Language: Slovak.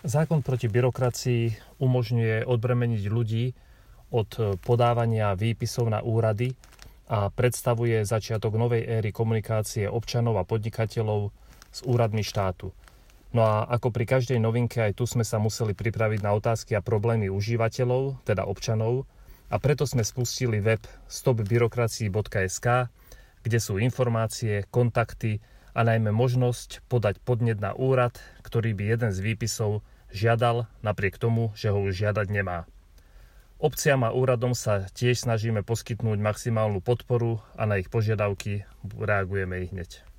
Zákon proti byrokracii umožňuje odbremeniť ľudí od podávania výpisov na úrady a predstavuje začiatok novej éry komunikácie občanov a podnikateľov s úradmi štátu. No a ako pri každej novinke, aj tu sme sa museli pripraviť na otázky a problémy užívateľov, teda občanov, a preto sme spustili web stopbyrokracii.sk, kde sú informácie, kontakty a najmä možnosť podať podnet na úrad, ktorý by jeden z výpisov žiadal napriek tomu, že ho už žiadať nemá. Obciam a úradom sa tiež snažíme poskytnúť maximálnu podporu a na ich požiadavky reagujeme i hneď.